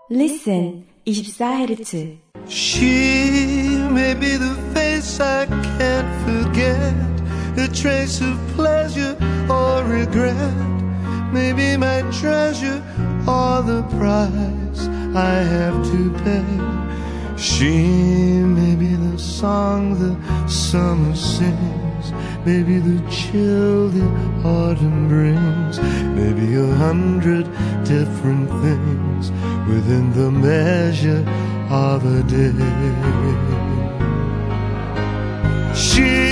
Listen 24Hz. She may be the face I can't forget, a trace of pleasure or regret, maybe my treasure or the price I have to pay. She may be the song the summer sings, maybe the chill the autumn brings, maybe 100 different things within the measure of a day. She